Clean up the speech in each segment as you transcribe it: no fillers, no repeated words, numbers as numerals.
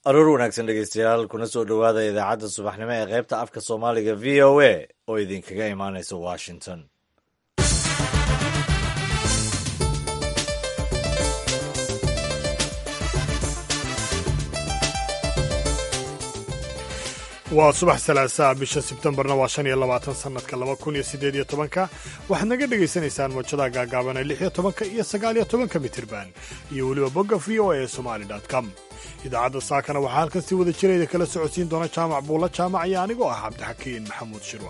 aroor wanaagsan dhegeystayaal kuna soo dhowaada idaacadda subaxnimo ee qaybta afka soomaaliga v o a oo idinkaga imaanaysa washington. waa subax salaasaa bisha sebtembarna waa 25 sannadka 2018 waxaad naga dhegaysanaysaan mawjadaha gaagaaban ee 16 iyo 19 mitirban iyo weliba bogga v o a somali.com. idaacadda saakana waxaa halkan si wada jirayda kala socodsiin doona jaamac buulla jaamac iyo anigoo ah cabdixakiin maxamuud shirwa.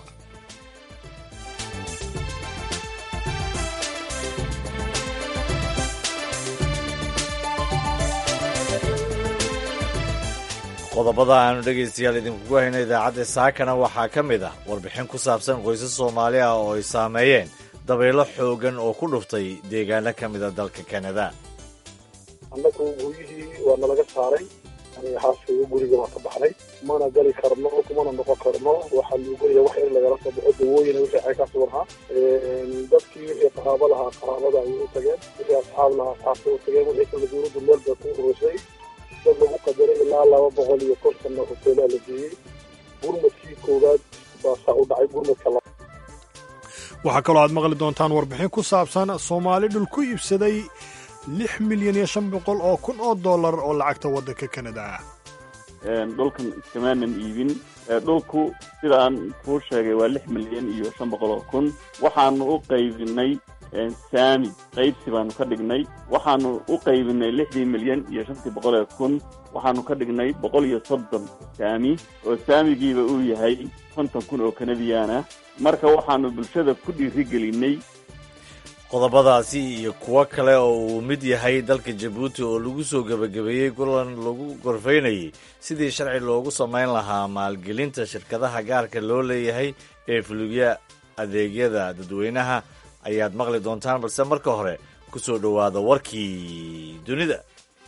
qodobada aanu dhegaystayaal idinkugu hayno idaacadda saakana waxaa ka mid ah warbixin ku saabsan qoysas Soomaali ah oo ay saameeyeen dabaylo xoogan oo ku dhuftay deegaano ka mid a dalka Kanada. annagu gurigii waa nalaga saaray xaaskayga guriga waa ka baxnay mana gali karno kumana noqon karno waxaa lagu geliya wax in lagala soo baxo dawooyin wixii ay ka suganhaa dadkii wixii qaraabo lahaa qaraabada ay u tageen wixii asxaab lahaa asxaabta u tageen wixii kala dowladdu meel bay ku urusay dad lagu qadaray ilaa 250 hoteelaa la geeyey gurmadkii koowaad baa saa u dhacay gurmadka waxaa kaloo aad maqli doontaan warbixin ku saabsan Soomaali dhul ku iibsaday $6,500,000 oo dollar oo lacagta waddanka Kanada ah. dhulkan iskamaanan iibin dhulku sida aan kuu sheegay waa $6,500,000 waxaanu u qaybinay saami qaybsi baanu ka dhignay waxaanu u qaybinay $6,500,000 waxaanu ka dhignay 130 saami oo saamigiiba uu yahay 50,000 oo Kanadiyaan ah marka waxaanu bulshada ku dhiirigelinay qodobadaasi iyo kuwo kale oo uu mid yahay dalka Jabuuti oo lagu soo gabagabeeyey kulan lagu gorfaynayay sidii sharci loogu samayn lahaa maalgelinta shirkadaha gaarka loo leeyahay ee fuliya adeegyada dadweynaha ayaad maqli doontaan balse marka hore ku soo dhowaada warkii dunida.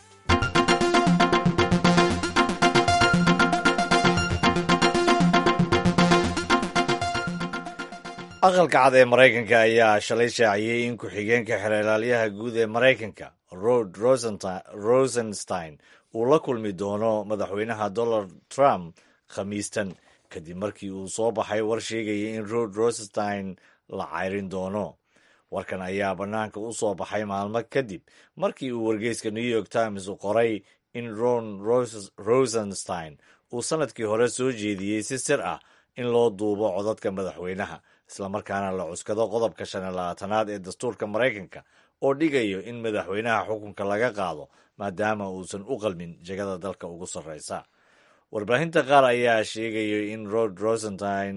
aqalka cad ee Maraykanka ayaa shalay shaaciyey in ku-xigeenka xeeralaalyaha guud ee Maraykanka Rod Rosenstein uu la kulmi doono madaxweynaha Donald Trump khamiistan kadib markii uu soo baxay war sheegaya in Rod Rosenstein la cayrin doono. warkan ayaa bannaanka u soo baxay maalmo kadib markii uu wargeyska New York Times u qoray in Ron Rosenstein uu sanadkii hore soo jeediyey si sir ah in loo duubo codadka madaxweynaha islamarkaana la cuskado qodobka 25aad ee dastuurka Maraykanka oo dhigayo in madaxweynaha xukunka laga qaado maadaama uusan u qalmin jagada dalka ugu sarreysa. warbaahinta qaar ayaa sheegaya in Rod Rosenstein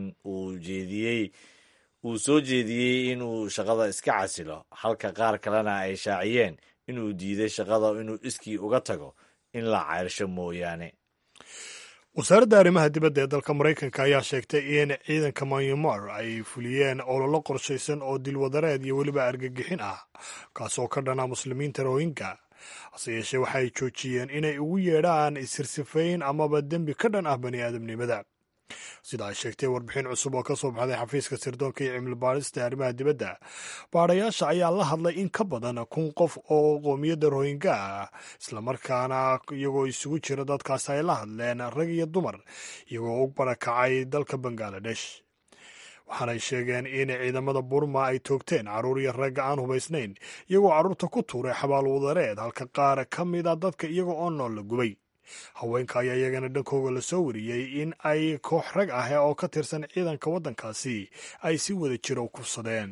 uu soo jeediyey inuu shaqada iska casilo halka qaar kalena ay shaaciyeen inuu diiday shaqada inuu iskii uga tago in la cayrsho mooyaane. wasaaradda arrimaha dibadda ee dalka Maraykanka ayaa sheegtay in ciidanka Myanmar ay fuliyeen ololo qorshaysan oo dilwadareed iyo weliba argagixin ah kaasoo ka dhana muslimiinta Rohingya hase yeeshee waxay joojiyeen inay ugu yeedhaan isirsifayn amaba dembi ka dhan ah bani'aadamnimada sida ay sheegtay warbixin cusub oo ka soo baxday xafiiska sirdoonka iyo cilmi baarista arrimaha dibadda. baadhayaasha ayaa la hadlay in ka badan 1,000 qof oo qoomiyadda Rohingya ah islamarkaana iyagoo isugu jira dadkaas ay la hadleen rag iyo dumar iyagoo u barakacay dalka Bangladesh. waxaanay sheegeen in ciidamada Burma ay toogteen carruur iyo rag aan hubaysnayn iyagoo carruurta ku tuuray xabaal wadareed halka qaar ka mid a dadka iyaga oo nool la gubay. haweenka ayaa iyagana dhankooga la soo wariyey in ay koox rag ah oo ka tirsan ciidanka waddankaasi ay si wada jira u kufsadeen.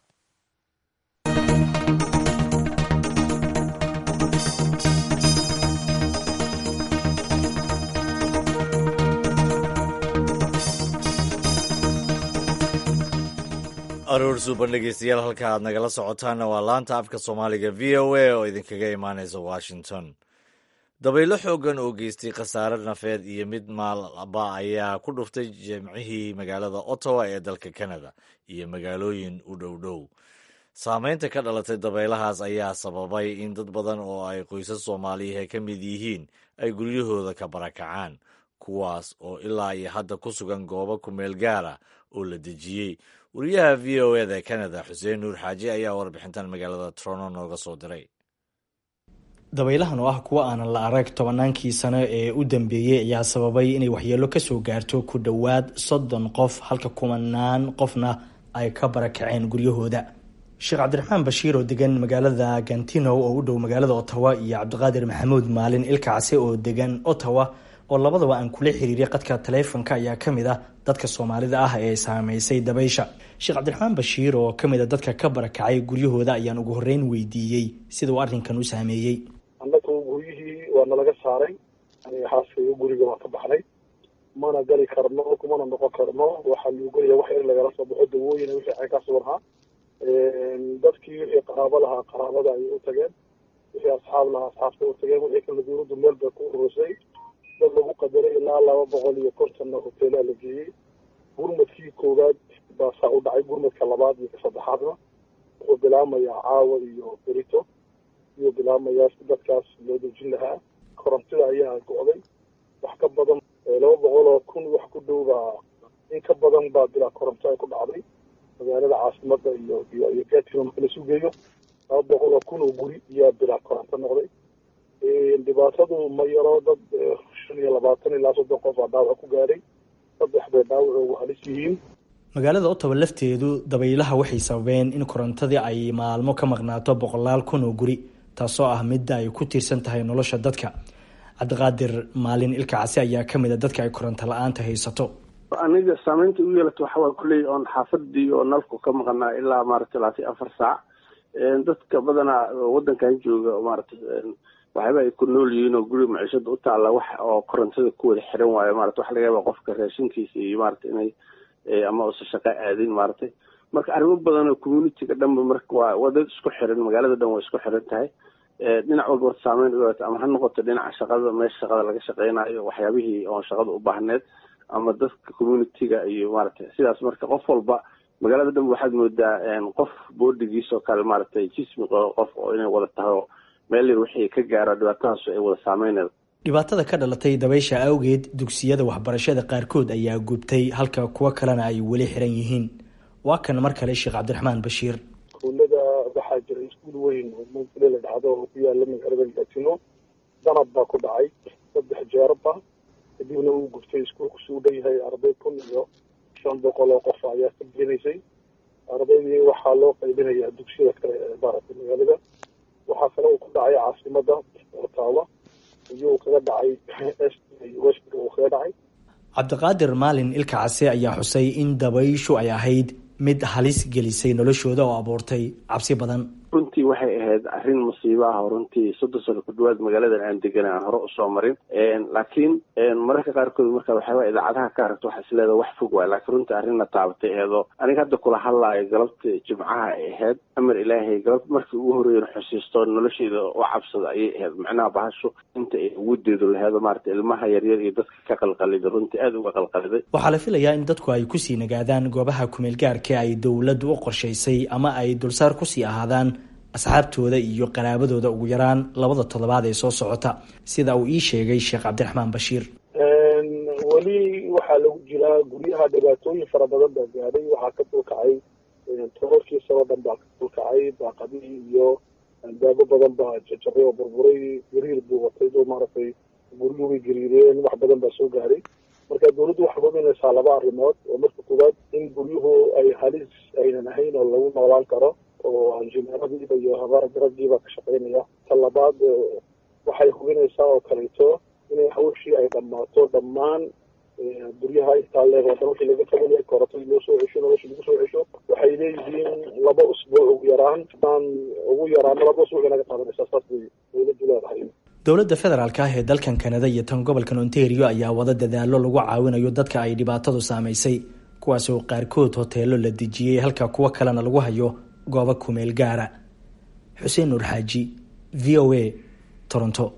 aroor suuban dhegeystayaal halka aad nagala socotaanna waa laanta afka soomaaliga v o a oo idinkaga imaanaysa Washington. dabaylo xoogan oo geystay khasaare nafeed iyo mid maalba ayaa ku dhuftay jimcihii magaalada Ottawa ee dalka Canada iyo magaalooyin u dhow. saamaynta ka dhalatay dabaylahaas ayaa sababay in dad badan oo ay qoysas Soomaaliyeed ka mid yihiin ay guryahooda ka barakacaan kuwaas oo ilaa iyo hadda ku sugan goobo ku meel gaara oo la dejiyey. wariyaha v o a da Canada Xuseen Nuur Xaaji ayaa warbixintan magaalada Toronto nooga soo diray. dabaylahan oo ah kuwa aanan la arag tobannaankii sano ee u dambeeyey ayaa sababay inay waxyeelo kasoo gaarto ku dhowaad 30 qof halka kumanaan qofna ay ka barakaceen guryahooda. sheekh cabdiraxmaan bashiir oo degan magaalada Gatineau oo u dhow magaalada Ottawa iyo cabdiqaadir maxamuud maalin ilkacse oo degan Ottawa oo labadaba aan kula xiriiray qadka taleefanka ayaa kamid ah dadka Soomaalida ah ee saameysay dabaysha. sheekh cabdiraxmaan bashiir oo kamid ah dadka ka barakacay guryahooda ayaan ugu horeyn weydiiyey sida uu arrinkan u saameeyey. annagu guryihii waa nalaga saaray xaaskayga guriga waa ka baxnay mana gali karno kumana noqon karno waxaa lagu geliya wax in lagala soo baxo dawooyin wixii ay ka soo warhaa dadkii wixii qaraabo lahaa qaraabada ay u tageen wixii asxaab lahaa asxaabta u tageen wixii kala dowladdu meel bay ku urusay dad lagu qadaray ilaa 250 hoteelaa la geeyey. gurmadkii koowaad baa saa u dhacay, gurmadka labaad iyo ka saddexaadna wuxuu bilaamayaa caawa iyo berito iyo bilaamayaa dadkaas loo dejin lahaa. korontida ayaa go'day wax ka badan 200,000 wax ku dhow baa in ka badan baa bilaa koronto ay ku dhacday magaalada caasimada iyo Gatineau marka la sugeeyo 200,000 oo guri iyo bilaa koronto noqday. dhibaatadu ma yaro dad 25 ilaa 30 qof aa dhaawac ku gaaray, 3 bay dhaawac ugu halis yihiin. magaalada Ottawa lafteedu dabaylaha waxay sababeen in korontadii ay maalmo ka maqnaato 100,000 oo guri taasoo ah mid ay ku tiirsan tahay nolosha dadka. cabdiqaadir maalin ilkacse ayaa kamid ah dadka ay koronto la'aanta haysato. aniga saameynta u yeelato waxa waa kuley oon xaafadii oo nalku ka maqnaa ilaa maaragtay 4 saac. dadka badanaa wadankan jooga maaragtay waxyaaba ay ku nool yihiin oo guri maciishada u taalla wax oo korontada ku wada xiran waayo maaragtay wax laga yaabaa qofka raashinkiisa iyo maaragtay inay ama uusa shaqo aadin maaragtay. marka arrimo badan oo community-ga dhanba marka waa dad isku xiran, magaalada dhan waa isku xiran tahay. dhinac walba saameyn u yeelato ama ha noqoto dhinaca shaqada, meesha shaqada laga shaqeynayo, waxyaabihii oo shaqada u baahneed ama dadka community-ga iyo maaragtay sidaas. marka qof walba magaalada dhan waxaad moodaa qof boodigiisa oo kale maaragtay jismi qof oo inay wada tahay meel yar wixii ka gaaro dhibaatadaas ay wada saameynayaan. dhibaatada ka dhalatay dabaysha awgeed dugsiyada waxbarashada qaarkood ayaa gubtay halka kuwa kalena ay weli xiran yihiin. waa kan mar kale sheekh cabdiraxmaan bashiir. iskuullada waxaa jira iskuul weyn oo Montreal la dhacdo oo ku yaala magaalada Gatineau danab baa ku dhacay 3 jeerba kadibna uu gubtay. iskuulku suu dhayahay arday 1,500 oo qof ayaa ka bixinaysay. ardaydii waxaa loo qaybinayaa dugsiyada kale ee baarka magaalada. waxaa kale uu ku dhacay caasimada Ottawa iyo kaga dhacay West uu kaga dhacay. cabdiqaadir maalin ilkacse ayaa xusay in dabayshu ay ahayd mid halis gelisay noloshooda oo abuurtay cabsi badan. runtii waxay ahayd arrin musiibo ah oo runtii 30 sano ku dhawaad magaaladan aan degan aan hore usoo marin. laakiin mararka qaarkood marka waxyaaba idaacadaha ka aragto waxa isleedahay wax fog waay, laakiin runtii arrin la taabatay eedo aniga hadda kula hadlaayo galabta jimcaha ay ahayd amar ilaahay galabta markii ugu horeeyay xusiisto nolosheeda oo cabsada ayay ahayd. macnaha bahasho inta ay ugu deedo lahayd maartay ilmaha yaryar iyo dadka ka qalqalida runtii aad uga qalqaliday. waxaa la filayaa in dadku ay kusii nagaadaan goobaha kumeel gaarka ay dowladdu u qorshaysay ama ay dulsaar kusii ahaadaan asxaabtooda iyo qaraabadooda ugu yaraan 2 toddobaad ee soo socota sida uu ii sheegay sheekh cabdiraxmaan bashiir. weli waxaa lagu jiraa guryaha dhibaatooyin fara badan baa gaadhay. waxaa ka dulkacay toorkii sano dhan baa ka dulkacay, daaqadihii iyo albaabo badan baa jajabay oo burburay. gariir buu watay oo maaragtay guryuhu way gariireen, wax badan baa soo gaaray. marka dowladdu waxay hubinaysaa 2 arrimood oo marka koowaad in guryuhu ay halis aynan ahayn oo lagu noolaan karo oo injineeradiiba iyo habaargaragiiba ka shaqeynaya. ta labaad waxay hubinaysaa oo kaleeto inay hawshii ay dhammaato dhammaan guryaha intaaleeg oo dhan wixii laga qabanaya korontada loo soo cesho, nolosha lagu soo cesho. waxay leeyihiin 2 usbuuc ugu yaraan 2 usbuuc naga qaadanaysaa. saas bay dowladdu leedahay. dowladda federaalka ah ee dalkan Kanada iyo tan gobolkan Ontario ayaa wada dadaalo lagu caawinayo dadka ay dhibaatadu saameysay, kuwaas oo qaarkood hoteelo la dejiyay halka kuwa kalena lagu hayo goobo kumeel gaara. xuseen nuur xaaji, VOA, Toronto.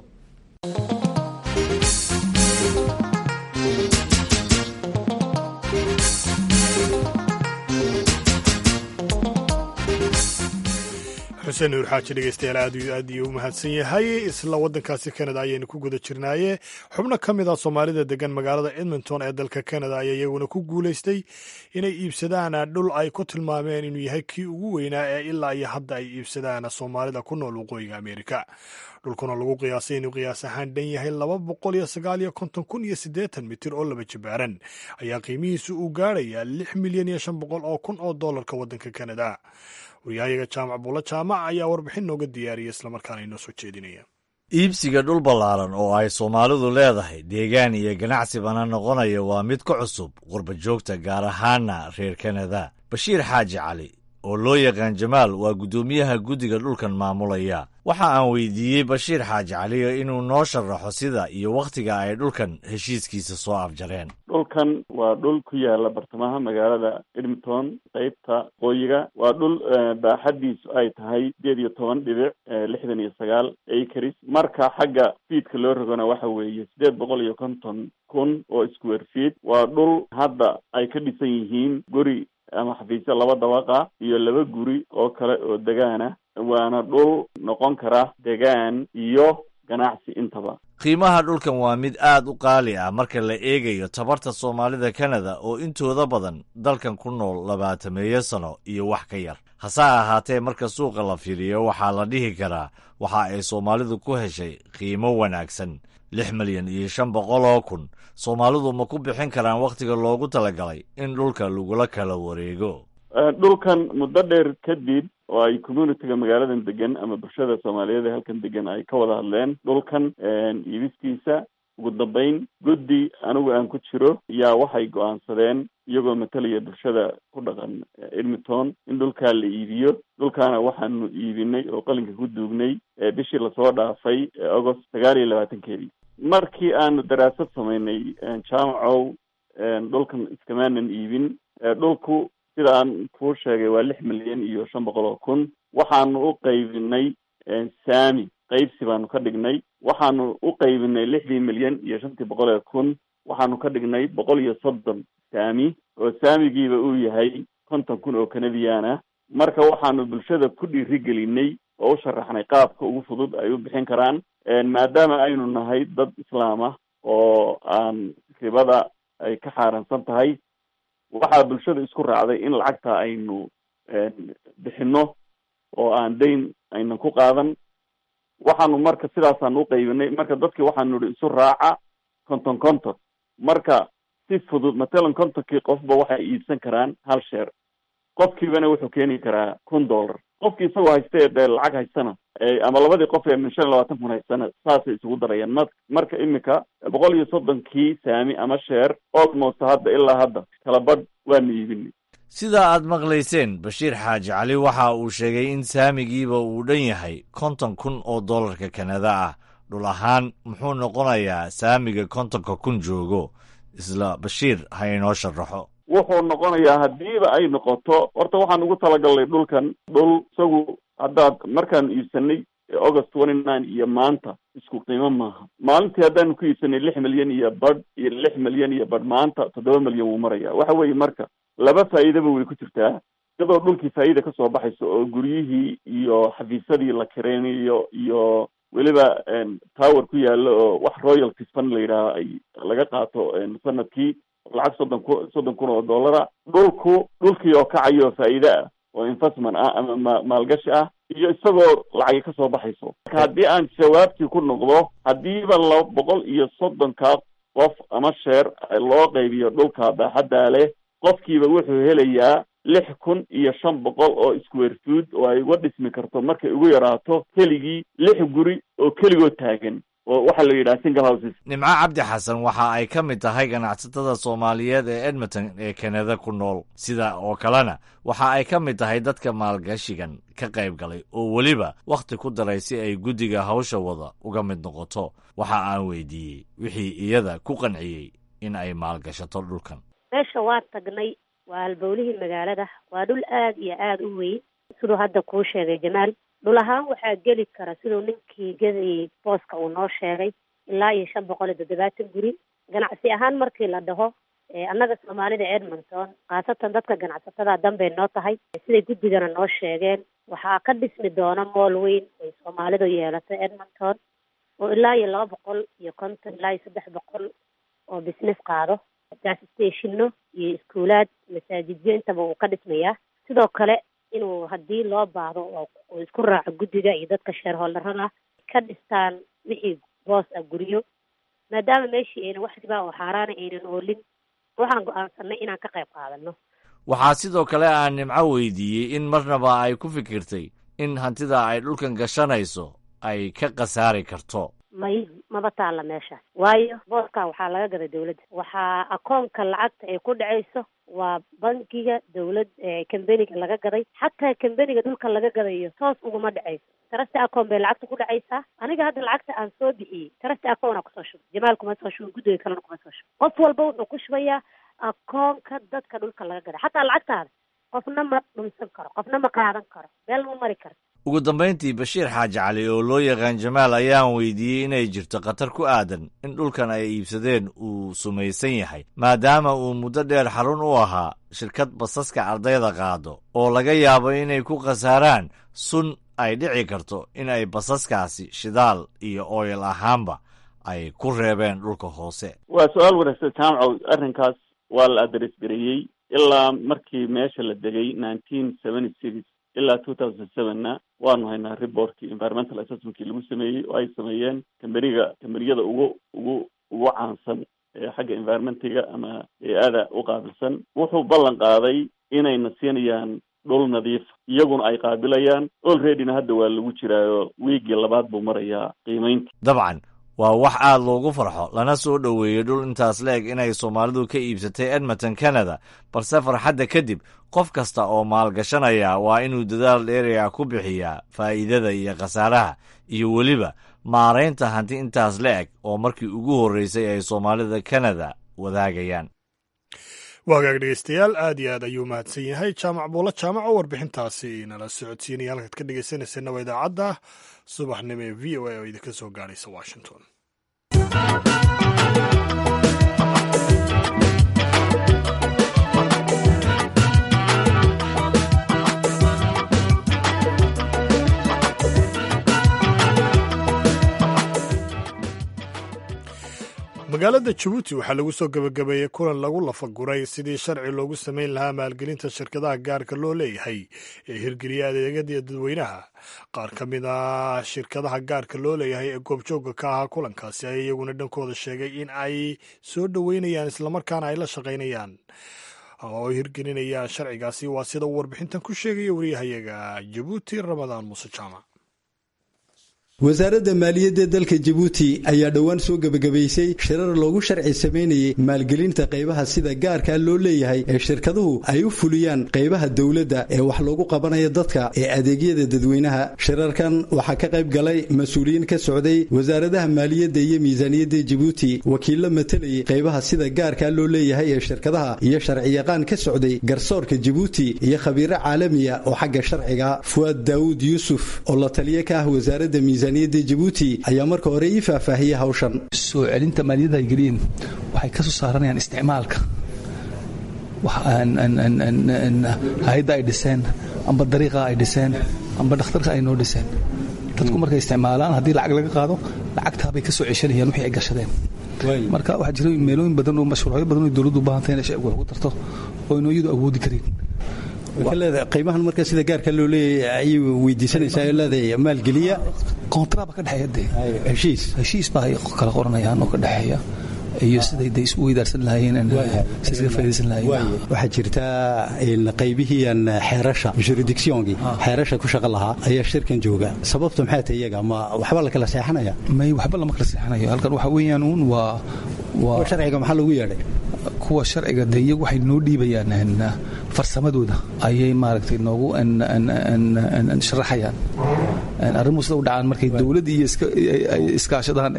xuseen nuur xaaji dhegeystayaal aad iyo u mahadsan yahay. isla waddankaasi Canada ayaynu ku guda jirnaaye xubno ka mid ah Soomaalida degan magaalada Edmonton ee dalka Canada ayaa iyaguna ku guulaystay inay iibsadaan dhul ay ku tilmaameen inuu yahay kii ugu weynaa ee ilaa iyo hadda ay iibsadaan Soomaalida ku nool waqooyiga Ameerika. dhulkuna lagu qiyaasay inuu qiyaas ahaan dhan yahay 259,080 mitir oo laba jibaaran ayaa qiimihiisu uu gaaraya $6,500,000 oo doolarka waddanka Canada. waryahayaga jaamac buulo jaamac ayaa warbixin nooga diyaariyay islamarkaana inoo soo jeedinaya. iibsiga dhul ballaaran oo ay Soomaalidu leedahay deegaan iyo ganacsi bana noqonaya waa mid ka cusub qurba joogta gaar ahaana reer Canada. Bashiir Xaaji Cali oo loo yaqaan Jamaal waa guddoomiyaha guddiga dhulkan maamulaya. waxa aan weydiiyey Bashiir Xaaji Cali inuu noo sharaxo sida iyo wakhtiga ay dhulkan heshiiskiisa soo afjareen. dhulkan waa dhul ku yaala bartamaha magaalada Edmonton qaybta qoyiga. waa dhul baaxadiisu ay tahay 18.69 acres. marka xagga feedka loo rogona waxa weeye 850,000 oo square feet. waa dhul hadda ay ka dhisan yihiin guri ama xafiisyo 2 dabaqa iyo 2 guri oo kale oo degaana. waana dhul noqon kara degaan iyo ganacsi intaba. qiimaha dhulkan waa mid aad u qaali ah marka la eegayo tabarta Soomaalida Canada oo intooda badan dalkan ku nool 20 sano iyo wax ka yar. hase ahaatee marka suuqa la fiiriyo waxaa la dhihi karaa waxa ay Soomaalidu ku heshay qiimo wanaagsan. 6,500,000 Soomaalidu ma ku bixin karaan wakhtiga loogu talagalay in dhulka lagula kala wareego. dhulkan muddo dheer kadib oo ay communityga magaaladan degan ama bulshada Soomaaliyeed ee halkan degan ay ka wada hadleen dhulkan iibiskiisa. ugu dambeyn guddi anigu aan ku jiro yaa waxay go'aansadeen iyagoo matalaya bulshada ku dhaqan Edmonton in dhulkaa la iibiyo. dhulkaana waxaanu iibinay oo qalinka ku duugnay bishii lasoo dhaafay August 29. markii aanu daraasad samaynay jaamacow dhulkan iskamaanan iibin. dhulku sida aan kuu sheegay waa 6,500,000. waxaanu u qaybinay saami qaybsi baanu ka dhignay. waxaanu u qaybinay 6,500,000. waxaanu ka dhignay 130 saami oo saamigiiba uu yahay 50,000 oo Canadian ah. marka waxaanu bulshada ku dhiirigelinay oo u sharaxnay qaabka ugu fudud ay u bixin karaan maadaama aynu nahay dad islaam ah oo aan ribada ay ka xaaransan tahay. waxaa bulshada isku raacday in lacagta aynu bixino oo aan dayn aynan ku qaadan. waxaanu marka sidaasaan u qaybinay. marka dadkii waxaanu nidhi isu raaca 50. marka si fudud matalan 50kii qofba waxay iibsan karaan hal sheer. qofkiibana wuxuu keeni karaa $1,000. qofkii isagoo haysta ee lacag haystana ama labadii qof ee 25,000 haystana saasay isugu darayaan. marka imika 130kii saami ama sheer almost hadda ilaa hadda kala badh waanu iibinay. sida aad maqlayseen Bashiir Xaaji Cali waxa uu sheegay in saamigiiba uu dhan yahay 50,000 oo doolarka Canada ah. dhul ahaan muxuu noqonayaa saamiga 50,000 joogo? isla Bashiir ha inoo sharaxo. wuxuu noqonayaa haddiiba ay noqoto horta waxaan ugu talagalnay dhulkan dhul isagu haddaad markaan iibsanay August 29 iyo maanta isku qiimo maaha. maalintii haddaanu ku iibsanay 6 milyan iyo badh iyo 6 milyan iyo badh maanta 7 milyan wuu marayaa. waxa weeye marka laba faa'iidaba way ku jirtaa. iyadoo dhulkii faa'iida ka soo baxayso oo guryihii iyo xafiisadii la kireynayo iyo weliba tower ku yaalo oo wax royalties fund la yidhaaho ay laga qaato sanadkii lacag 30,000 oo doolara. dhulkii oo kacayo faa'iide ah oo investment ah ama maalgashi ah iyo isagoo lacag ka soo baxayso. marka haddii aan jawaabtii ku noqdo haddiiba 230 qof ama sheer loo qaybiyo dhulka baaxadda leh qofkiiba wuxuu helayaa 6,500 oo square foot oo ay uga dhismi karto markay ugu yaraato keligii 6 guri oo keligood taagan oo waxa la yidhaha single houses. Nimco Cabdi Xasan waxa ay ka mid tahay ganacsatada Soomaaliyeed ee Edmonton ee Canada ku nool. sida oo kalena waxa ay ka mid tahay dadka maalgashigan ka qayb galay oo weliba wakhti ku daray si ay guddiga hawsha wada uga mid noqoto. waxa aan weydiiyey wixii iyada ku qanciyey in ay maalgashato dhulkan. meesha waa tagnay waa halbowlihii magaalada. waa dhul aad iyo aad u weyn siduu hadda kuu sheegay Jamaal. dhul ahaan waxaa geli kara siduu ninkii gadayay booska uu noo sheegay ilaa iyo 570 guri. ganacsi ahaan markii la dhaho annaga soomaalida Edmonton khaasatan dadka ganacsatada danbay noo tahay siday guddigana noo sheegeen waxaa ka dhismi doona mool weyn ay soomaalidu yeelato Edmonton oo ilaa iyo 250 ilaa iyo 300 oo business qaado gas stationno iyo iskuulaad masaajidyo intaba uu ka dhismayaa sidoo kale inuu haddii loo baahdo oo isku raaco guddiga iyo dadka shareholderada ka dhistaan wixii boos ah guryo maadaama meeshii ayna wax riba oo xaaraana aynan oolin waxaan go'aansanay inaan ka qayb qaadano waxaa sidoo kale aan Nimco weydiiyey in marnaba ay ku fikirtay in hantida ay dhulkan gashanayso ay ka khasaari karto maba taalla meeshaas waayo booskaa waxaa laga gaday dawladda waxaa akoonka lacagta ay ku dhacayso waa bankiga dawlad kambeniga laga gaday xataa kambeniga dhulka laga gadayo toos uguma dhacayso trust account bay lacagta ku dhacaysaa aniga hadda lacagta aan soo bixiyey trust account kusoo shubay jamaal kuma soo shubay guddiga kalena kuma soo shubay qof walba wuxuu ku shubayaa akoonka dadka dhulka laga gaday xataa lacagtaada qofna ma dhunsan karo qofna ma qaadan karo meel ma mari karto ugu dambayntii Bashiir Xaaji Cali oo loo yaqaan Jamaal ayaan weydiiyey inay jirto khatar ku aadan in dhulkan ay iibsadeen uu sumaysan yahay maadaama uu muddo dheer xarun u ahaa shirkad basaska ardayda qaado oo laga yaabo inay ku khasaaraan sun ay dhici karto in ay basaskaasi shidaal iyo oil ahaanba ay ku reebeen dhulka hoose. waa su-aal wanaagsan jaamco arrinkaas waa la adres gareeyey ilaa markii meesha la degay 1976 ilaa 2007na waanu haynaa reportkii environmental assessmentkii lagu sameeyey oo ay sameeyeen kambaniyada ugu caansan ee xagga environmentiga ama hay-ada u qaabilsan wuxuu ballan qaaday inayna siinayaan dhul nadiif iyaguna ay qaabilayaan alreadyna hadda waa lagu jiraayo wiigii labaad buu marayaa qiimaynta dabcan waa wax aad loogu farxo lana soo dhoweeyey dhul intaas la eg inay Soomaalidu ka iibsatay Edmonton Canada balse farxadda kadib qof kasta oo maalgashanaya waa inuu dadaal dheeriya ku bixiyaa faa'iidada iyo khasaaraha iyo weliba maareynta hanti intaas la eg oo markii ugu horeysay ay Soomaalida Canada wadaagayaan. waagaag dhegeystayaal aad iyo aad ayuu mahadsan yahay jaamac buulo jaamac oo warbixintaasi nala socodsiinaya halkaad ka dhegeysanayseena waa idaacadda subaxnimo ee v o a oo idinka soo gaadhaysa Washington. magaalada Jabuuti waxaa lagu soo gabagabeeyey kulan lagu lafaguray sidii sharci loogu samayn lahaa maalgelinta shirkadaha gaarka loo leeyahay ee hirgeliya adeegyada dadweynaha qaar ka mid ah shirkadaha gaarka loo leeyahay ee goobjooga ka ahaa kulankaasi ay iyaguna dhankooda sheegay in ay soo dhoweynayaan islamarkaana ay la shaqaynayaan oo hirgelinayaan sharcigaasi waa sida uu warbixintan ku sheegaya wariyahayaga Jabuuti Ramadaan Muuse Jaamac. wasaaradda maaliyadda dalka Jabuuti ayaa dhowaan soo gabagabaysay shirar loogu sharci sameynayay maalgelinta qaybaha sida gaarka loo leeyahay ee shirkaduhu ay u fuliyaan qaybaha dawladda ee wax loogu qabanayo dadka ee adeegyada dadweynaha. shirarkan waxaa ka qayb galay mas'uuliyiin ka socday wasaaradaha maaliyadda iyo miisaaniyadda Jabuuti, wakiillo matalayay qaybaha sida gaarka loo leeyahay ee shirkadaha iyo sharci yaqaan ka socday garsoorka Jabuuti iyo khabiiro caalamiya oo xagga sharciga. Fuad Daawud Yuusuf oo la taliye ka ah wasaaradda miisaaniyadda Jabuuti ayaa marka hore ii faahfaahiyay hawshan. soo celinta maaliyadda ay geliyeen waxay ka soo saaranayaan isticmaalka hay'adda ay dhiseen amba dariiqa ay dhiseen amba dhakhtarka ay noo dhiseen. dadku markay isticmaalaan haddii lacag laga qaado lacagtaa bay ka soo ceshanayaan wixii ay gashadeen. marka waxaa jira meelooyin badan oo mashruucyo badan oo dawladdu u baahantay inay shacabku wax ku tarto oo inuu iyadu awoodi karin. qiimahan marka sida gaarka loo leeyahay ay weydiisanaysaa leedahay maalgeliya kontraaba ka dhaxeeya heshiis baa ay kala qoranayaan oo ka dhaxeeya iyo siday day isku weydaarsan lahaayeen sidii faa'iideysan lahaayeen. waxaa jirta in qaybihiian xeerasha jurisdictionki xeerasha ku shaqo lahaa ayaa shirkan jooga. sababtu maxay tahay iyaga ma waxba la kala seexanaya? may waxba lama kala seexanayo. halkan waxa weeyaan waa sharciga maxaa lagu yeedhay kuwa sharciga de iyagu waxay noo dhiibayaan farsamadooda ayay maaragtay noogu sharaxayaan arrimuhu sida u dhacaan markay dowladda iyo iskaashadaan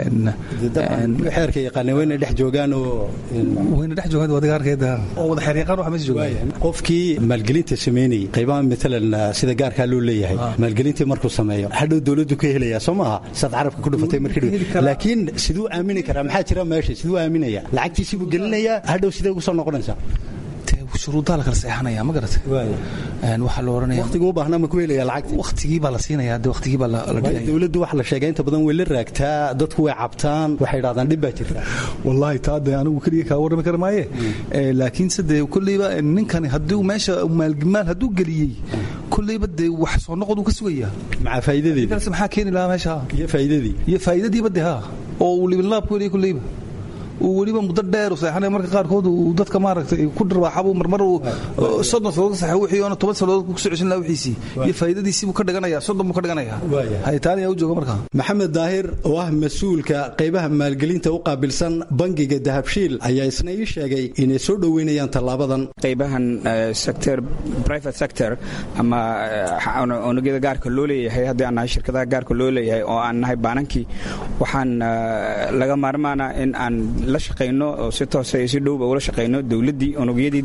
xeerka yaqaanay wayna dhex joogaan oo wadaga arkeeda oo wada xeer yaqaan waxa meesha joogaan qofkii maalgelinta sameynayay qaybaha matalan sida gaarka loo leeyahay maalgelintii markuu sameeyo hadhow dowladdu ka helayaa soo maaha sad carabka ku dhufatay markii laakiin siduu aamini karaa maxaa jira meesha siduu aaminaya lacagtiisa buu gelinayaa hadhow sidee ugu soo noqonaysaa shuruudaha la kala seexanaya ma garatay waxaa la oranaya waqtigii u baahnaa ma ku helaya lacagta waqtigii baa la siinaya waqtigii baa la dhigaya dawladdu waxa la sheegay inta badan way la raagtaa dadku way cabtaan waxay yiraahdaan dhib baa jirta wallahi taade anigu kaliya ka warrami kar maaye laakiin sidee kulliba ninkan hadduu meesha maalgimaal hadduu galiyay kulliba de wax soo noqod uu ka sugaya maca faa'iidadeeda maxaa keeni lahaa meesha iyo faa'iidadii bade ha oo uu libin laab ku helay kulliba weliba muddo dheer saxanay marka qaarkood uu dadka maaragtay ku dharbaaxabo marmar uu 30 sano sax wixii oo 10 sano ku soo ceshan wixiisi iyo faa'iidadiisi uu ka dhiganayaa 30 buu ka dhiganayaa haytaaniya uu joogo marka maxamed daahir oo ah mas'uulka qaybaha maalgelinta u qaabilsan bangiga dahabshiil ayaa isna ii sheegay inay soo dhaweynayaan talaabadan qaybahan sector private sector ama unugyada gaarka loo leeyahay haddii aan nahay shirkadaha gaarka loo leeyahay oo aan nahay baanankii waxaan laga maarmaanaa in aan la shaqeyno oo si toos ah si dhow ula shaqeyno dawladdii unugyadii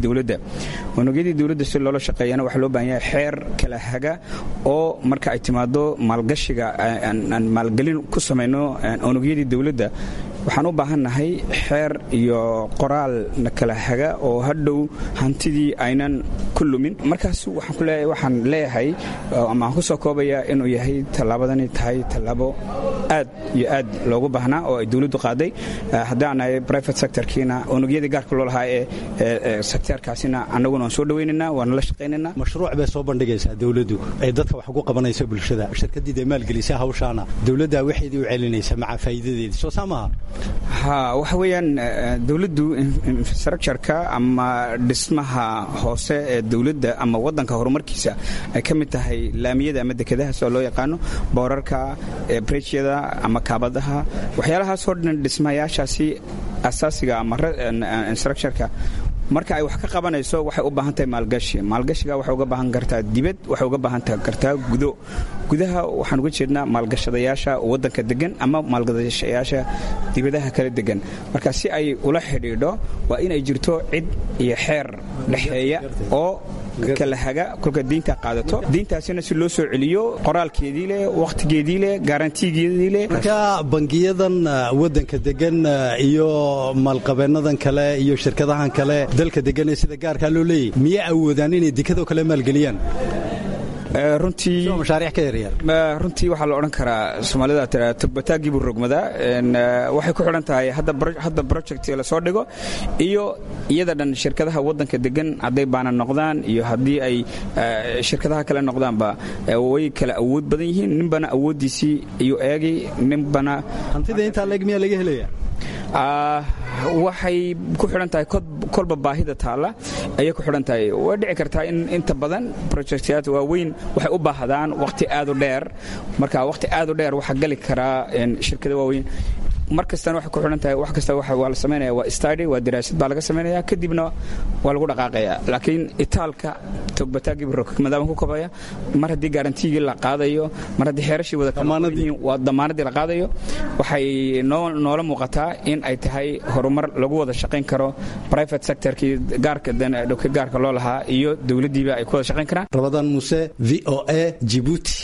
dawladda si loola shaqeeyana waxa loo baahan yahay xeer kala haga oo marka ay timaado maalgashiga aan maalgelin ku sameyno unugyadii dawladda waxaan u baahannahay xeer iyo qoraal na kala haga oo hadhow hantidii aynan ku lumin markaas waxaan leeyahay ama aan ku soo koobaya inuu yahay tallaabadani tahay tallaabo aad iyo aad loogu baahnaa oo ay dawladdu qaaday haddii aan nahay private sectorkiina unugyadii gaarka loo lahaa ee sectorkaasina annaguna waan soo dhawaynaynaa waana la shaqaynaynaa mashruuc bay soo bandhigaysaa dawladdu ay dadka wax ugu qabanaysa bulshada shirkadii ay maalgelisay hawshaana dawladda waxeedii u celinaysa maca faa'iidadeeda soo saamaha waxa weeyaan dawladdu infrastructure-ka ama dhismaha hoose ee dawladda ama waddanka horumarkiisa ay ka mid tahay laamiyada ama dekedaha soo loo yaqaano boorarka bridge-yada ama kaabadaha waxyaalahaasoo dhan dhismayaashaasi asaasiga ama infrastructure-ka marka ay wax ka qabanayso waxay u baahan tahay maalgashiga waxay uga baahan kartaa dibad waxay uga baahan kartaa gudaha waxaan uga jeednaa maalgashadayaasha waddanka degan ama maalgashadayaasha dibadaha kala degan marka si ay ula xidhiidho waa inay jirto cid iyo xeer dhexeeya oo kala haga kolka diinta qaadato diintaasina si loo soo celiyo qoraalkeedii leh waqtigeedii leh garantigeedii leh marka bangiyadan waddanka degan iyo maalqabeenadan kale iyo shirkadahan kale dalka degan ee sida gaarka loo leeyahay miyaa awoodaan inay dekado kale maalgeliyaan runtii waxaa la odhan karaa soomaalida tugbataagii buu rogmadaa waxay ku xidhan tahay hadda project la soo dhigo iyo iyada dhan shirkadaha waddanka degan hadday baana noqdaan iyo haddii ay shirkadaha kale noqdaanba way kala awood badan yihiin ninbana awooddiisii iyo eegi ninbana hantida intaa leeg miyaa laga helaya waxay ku xidhan tahay kolba baahida taalla ayay ku xidhan tahay way dhici kartaa in inta badan projectyaad waaweyn waxay u baahdaan waqti aad u dheer marka waqti aad u dheer waxaa gali karaa shirkada waaweyn mar kastana waxay ku xidhan tahay wax kasta waa la samaynaya waa study waa daraasad baa laga samaynaya kadibna waa lagu dhaqaaqaya laakiin itaalka togbataagii maadaama ku kabaya mar haddii garantigii la qaadayo mar haddii xeerashii wada waa damaanadii la qaadayo waxay noola muuqataa in ay tahay horumar lagu wada shaqayn karo private sectorkii gaarka loo lahaa iyo dawladdiiba ay ku wada shaqayn karaan Ramadan Muuse VOA Djibouti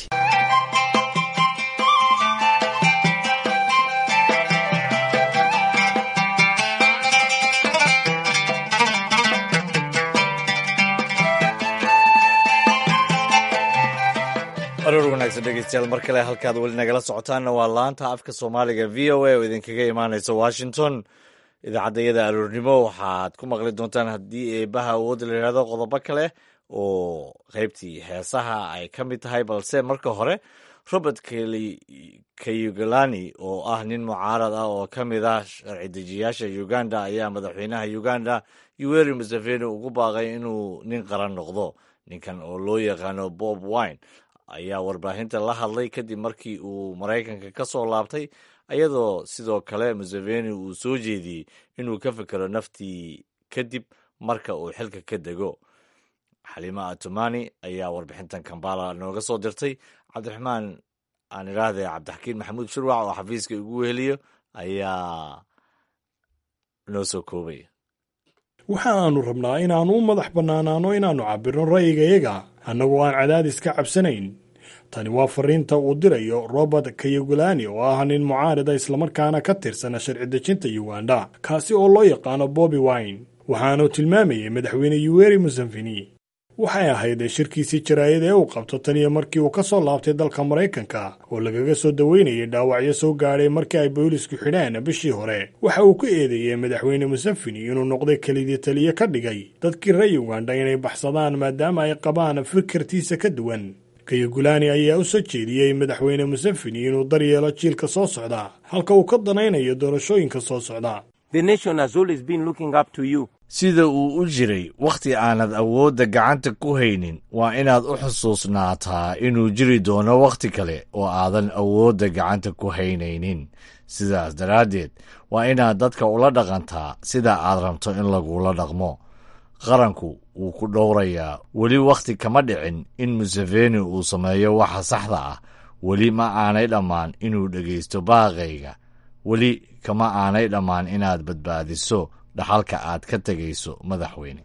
aroor wanaagsan dhegeystayaal mar kale halkaad weli nagala socotaanna waa laanta afka soomaaliga v o a oo idinkaga imaanaysa washington idaacaddayada aroornimo waxaad ku maqli doontaan haddii eebaha awoodda la yidhahdo qodobo kale oo qaybtii heesaha ay ka mid tahay balse marka hore robert kayugalani oo ah nin mucaarad ah oo ka mid ah sharci dejiyaasha uganda ayaa madaxweynaha uganda yoweri museveni ugu baaqay inuu nin qaran noqdo ninkan oo loo yaqaano bob wine ayaa warbaahinta la hadlay kadib markii uu maraykanka ka soo laabtay iyadoo sidoo kale museveni uu soo jeediyey inuu ka fikero naftii kadib marka uu xilka ka dego xalima atumani ayaa warbixintan kambala nooga soo dirtay cabdiraxmaan aan idhaahday cabdixakiin maxamuud shurwac oo xafiiska igu weheliyo ayaa noo soo koobaya. waxa aanu rabnaa inaannu u madax bannaanaano inaannu cabbirno ra'yigayaga annagoo aan cadaadis ka cabsanayn. tani waa fariinta uu dirayo Robert Kyagulanyi oo ah nin mucaarida islamarkaana ka tirsan sharci dejinta Uganda, kaasi oo loo yaqaano Bobi Wine. waxaanu tilmaamayay madaxweyne Yoweri Museveni. waxay ahayd shirkiisii jaraa'id ee uu qabto tan iyo markii uu ka soo laabtay dalka Maraykanka oo lagaga soo daweynayay dhaawacyo soo gaadhay markii ay boolisku xidheen bishii hore. waxa uu ku eedeeyey madaxweyne Museveni inuu noqday kelidii taliye ka dhigay dadkii reer Uganda inay baxsadaan maadaama ay qabaan fikirtiisa ka duwan. Kyagulanyi ayaa u soo jeediyey madaxweyne Museveni inuu daryeelo jiilka soo socda halka uu ka danaynayo doorashooyinka soo socda. The nation has always been looking up to you. sida uu u jiray wakhti aanad awoodda gacanta ku haynin waa inaad u xusuusnaataa inuu jiri doono wakhti kale oo aadan awoodda gacanta ku haynaynin. sidaas daraaddeed waa inaad dadka ula dhaqantaa sida aad rabto in lagula dhaqmo. qaranku wuu ku dhowrayaa. weli wakhti kama dhicin in Museveni uu sameeyo waxa saxda ah. weli ma aanay dhammaan inuu dhegaysto baaqayga. weli kama aanay dhammaan inaad badbaadiso dhaxalka aad ka tegayso madaxweyne.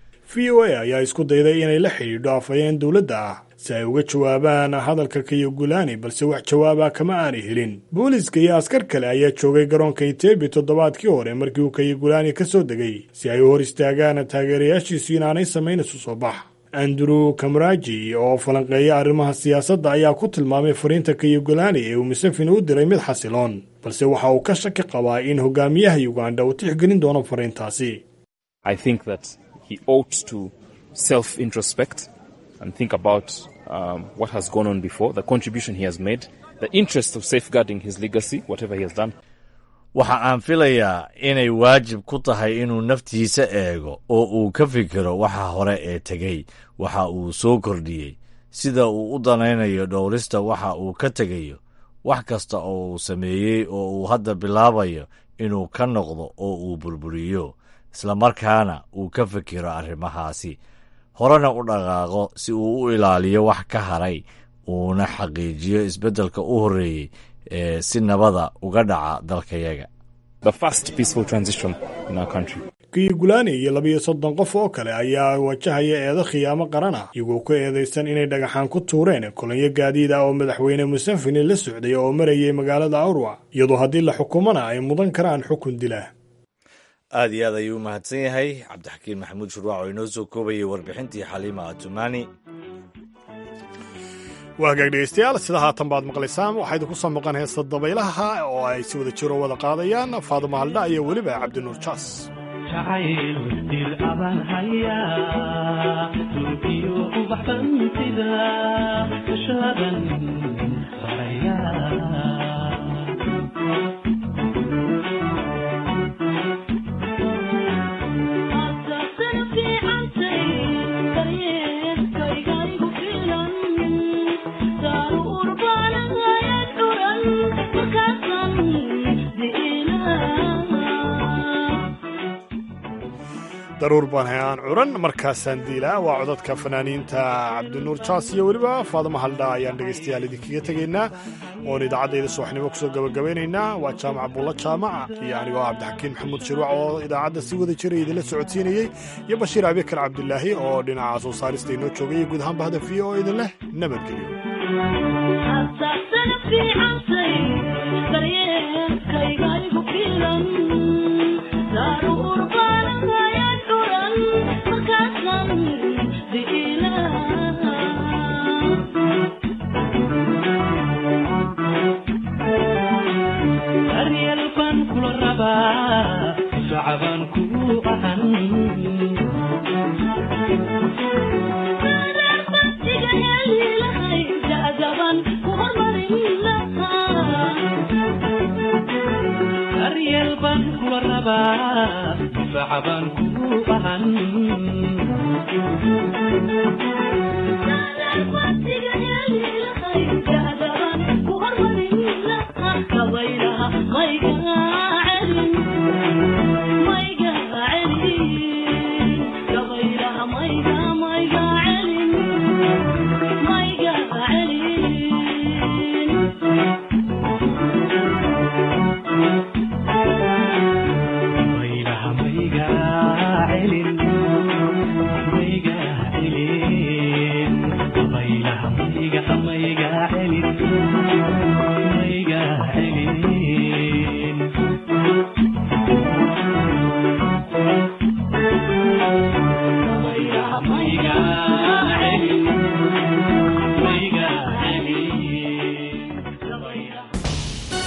VOA ayaa isku dayday inay la xidhiidho afhayeen dowladda ah si ay uga jawaabaan hadalka Kyagulanyi, balse wax jawaaba kama aanay helin. booliiska iyo askar kale ayaa joogay garoonka Entebbe toddobaadkii hore markii uu Kyagulanyi ka soo degay si ay u hor istaagaan taageerayaashiisu inaanay samayn isu soo bax. Andrew Kamraji oo falanqeeya arrimaha siyaasadda ayaa ku tilmaamay fariinta Kyagulanyi ee uu Museveni u diray mid xasiloon, balse waxa uu ka shaki qabaa in hogaamiyaha Uganda uu tixgelin doono fariintaasi. I think that he ought to self-introspect and think about what has gone on before, the contribution he has made, the interest of safeguarding his legacy, whatever he has done. waxa aan filayaa inay waajib ku tahay inuu naftiisa eego oo uu ka fikiro waxa hore ee tegey, waxa uu soo kordhiyey, sida uu u danaynayo dhowrista waxa uu ka tegayo, wax kasta oo uu sameeyey oo uu hadda bilaabayo inuu ka noqdo oo uu burburiyo, isla markaana uu ka fikiro arrimahaasi, horena u dhaqaaqo si uu u ilaaliyo wax ka haray, uuna xaqiijiyo isbeddelka u horreeyey ee si nabada uga dhaca dalkayaga. The first peaceful transition in our country. Kyagulanyi iyo 32 qof oo kale ayaa wajahaya eedo khiyaamo qaran ah iyagoo ku eedeysan inay dhagaxaan ku tuureen kolonyo gaadiid ah oo madaxweyne Museveni la socday oo marayay magaalada Arua, iyadoo haddii la xukumana ay mudan karaan xukun dila. aad iyo aad ayuu u mahadsan yahay cabdixakiin maxamuud shurwac oo inoo soo koobayay warbixintii Xaliima Atumani. waa hagaag dhegeystayaal, sida haatan baad maqlaysaan waxaa idinku soo maqan heesta dabaylaha oo ay si wada jiro wada qaadayaan Faaduma Haldha iyo weliba Cabdinuur Jaas. daruur baan hayaan curan markaasaan diilaa waa codadka fanaaniinta Cabdinuur Jaas iyo weliba Faaduma Haldha ayaan dhegeystayaal idinkaga tegaynaa oon idaacaddeeda subaxnimo kusoo gabagabeynaynaa. waa jaamac bulla jaamac iyo anigoo cabdixakiin maxamuud shirwac oo idaacadda si wada jiray idinla socodsiinayey iyo Bashiir Abikar Cabdilaahi oo dhinaca soo saarista inoo joogay guud ahaan bahda v o idin leh nabadgelyo. Thank you.